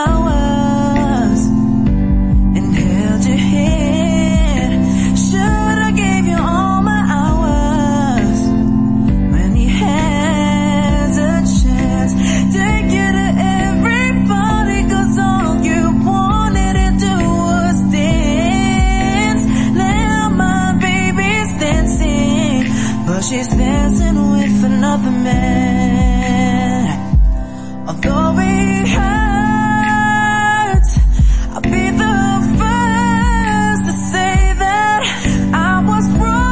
flowers and held your hand. Should've gave you all my hours when he has a chance. Take you to everybody, 'cause all you wanted to do was dance. Now my baby's dancing, but she's dancing with another man. Although it hurts, I'll be the first to say that I was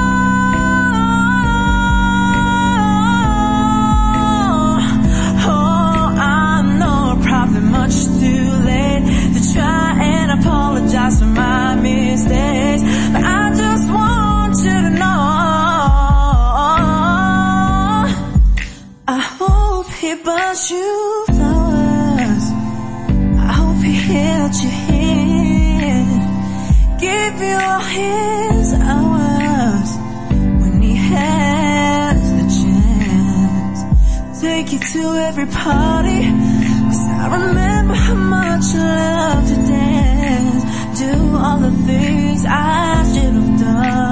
wrong. Oh, I know, probably much too late to try and apologize for my mistakes, but I just want you to know, I hope he bought you flowers. I hope he held your hand, give you all his hours when he has the chance. Take you to every party, 'cause I remember how much you loved to dance. Do all the things I should have done.